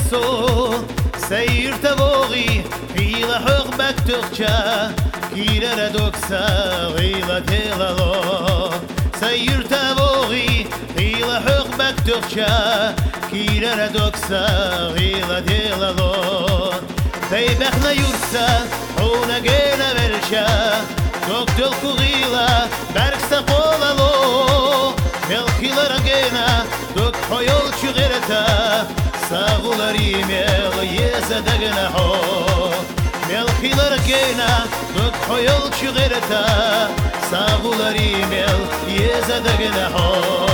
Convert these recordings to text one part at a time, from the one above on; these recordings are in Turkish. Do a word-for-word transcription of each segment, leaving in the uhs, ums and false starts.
so Seyir tavogi Hila hök bektukça Kirere doksa Hila telalo Seyir tavogi Hila hök bektukça Kirere doksa Hila telalo Beybekna yursa Ona gene verşa Doktul kugila Berksa kolalo Melkilara gena Dok hoyol çugereta Sağuları mel yeze degna ho Melkilara gena Dok hoyol çugereta Sağuları mel yeze degna ho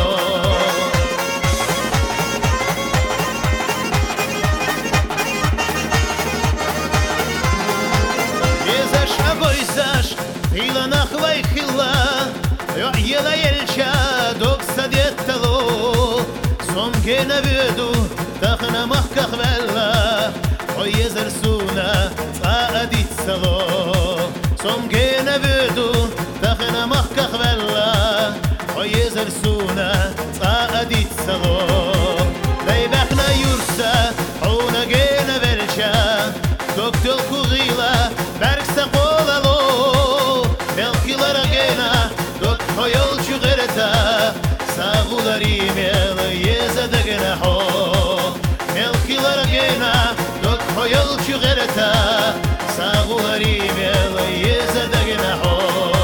Yezaş agoyzaş Hila nakhvay khila Yela yelşa doksa diettalo Som gene büdü Takhna mahkak bella O yezer suna Taadit salo Som gene büdü Takhna mahkak bella O yezer suna Taadit salo Beybekna yursa Ona gene verşa Doktul kugila Berksa kolalo Melkilara gena Dok hoyol çugereta Sağuları mel yeze degna ho Melkilara gena Dok hoyol çugereta Sağuları mel yeze degna ho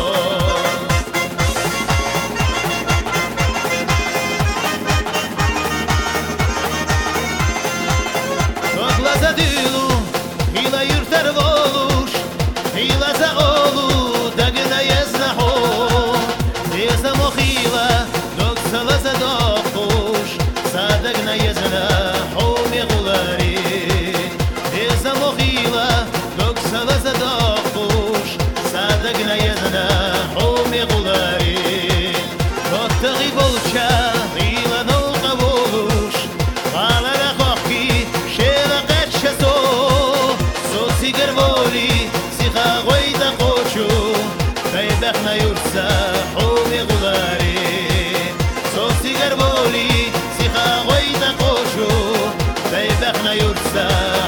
Doklaza dilu Hila yurtar voluş Hila za olu Degna yezna ho Yezna mokhila Doksala za dokuş Sadegna yezna ho Meğulari Yezna mokhila Doksala za dokuş Sadegna yezna ho Meğulari Dottagi bolça Hila nolqa boluş Qalara qoqi Şela qetşe so Sosi gervoli Siqa qoyda qoçu Beybekna yursa Homi gulari Sosi gervoli Siqa qoyda qoçu Beybekna yursa